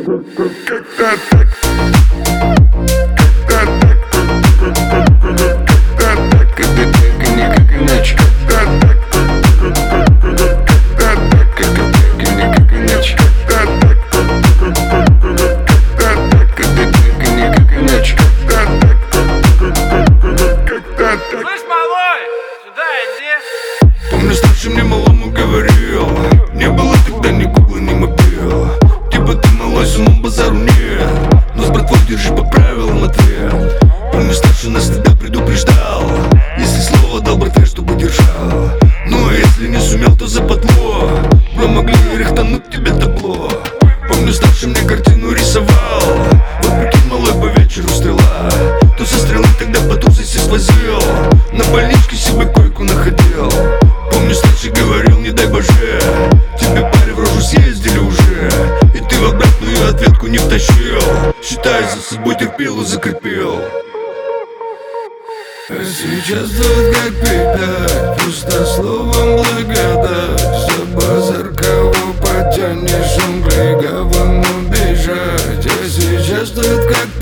Помню, старший мне малому говорил: не было тогда ни гугла, ни мобила. Типа ты малой, но базару нет, но с братвой держи по правилам ответ. Помню, старший нас тогда предупреждал: если слово дал братве, чтобы держал. Ну а если не сумел, то западло. Мы могли рихтануть тебе табло. Помню, старший мне картину рисовал: вот прикинь, малой, по вечеру стрела. То со стрелы тогда по тусисе свозил, на больничке себе койку находил. Помню, старший говорил: не дай боже, тебе парень в рожу съездили уже, и ты в обратную ответку не втащил. Считай, за собой терпел и закрепил. А сейчас тут как пить, пусто словом благодать. За базар кого потянешь, он к лиговому бежать. А сейчас тут как